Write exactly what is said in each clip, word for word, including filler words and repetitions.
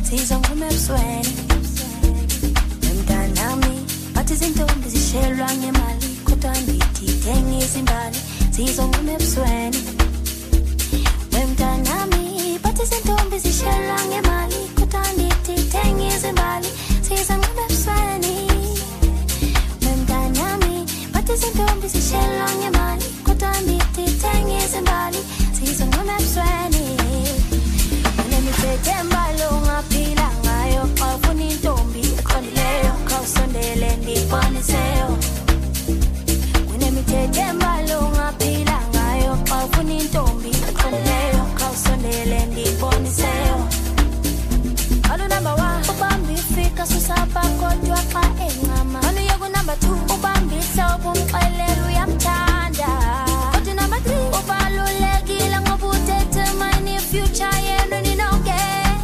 sizonquma ebusweni emntanami bathi izintombi zishelwa ngemali kodwa ngithi thenga izimbali sizonquma ebusweni emntanami bathi izintombi zishelwa ngemali kodwa ngithi thenga izimbali sizonquma ebusweni emntanami bathi izintombi zishelwa ngemali kodwa ngithi thenga izimbali sizonquma ebusweni Unemithethe embalo ungaphila ngayo xa ufuna intombi eqondileyo khawusondele ndiboniseyo Unemithethe embalo ungaphila ngayo xa ufuna intombi eqondileyo khawusondele ndiboniseyo Alo number one ubamba ifika susapha kodwa xa encama Alo yoko number two ubamba ihlobo umxelela uyamthanda Kodwa number three ubalulekile ngoba uthethe my future yena ninoke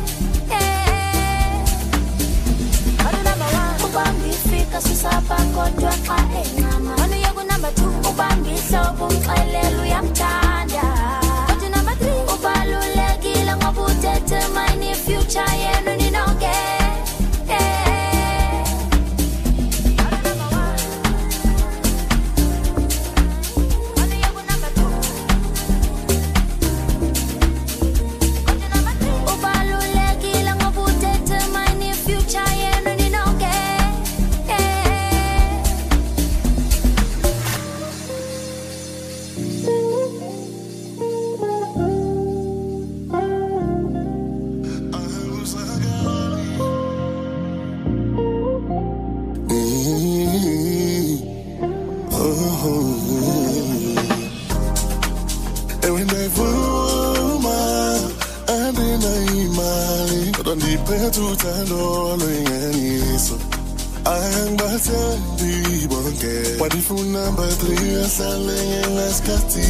Ubambi fika susapha kodwa xa encama Wanu yoku number two ubambi ihlobo umxelela uyamthanda Kodwa number three ubalulekile ngoba uthethe my future yena ninoke What if you number three is selling in last catty?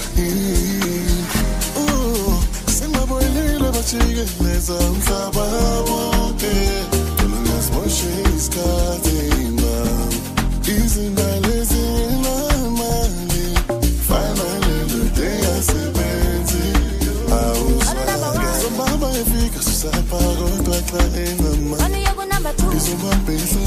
Oh, sing my boy little but you get less on Sababo. Don't ask what she's cutting, man. Easy by lazy in my money. Finally, the day I say, Benzi. I was like, so Mama, if you can say, I go to a client, man. Is a man,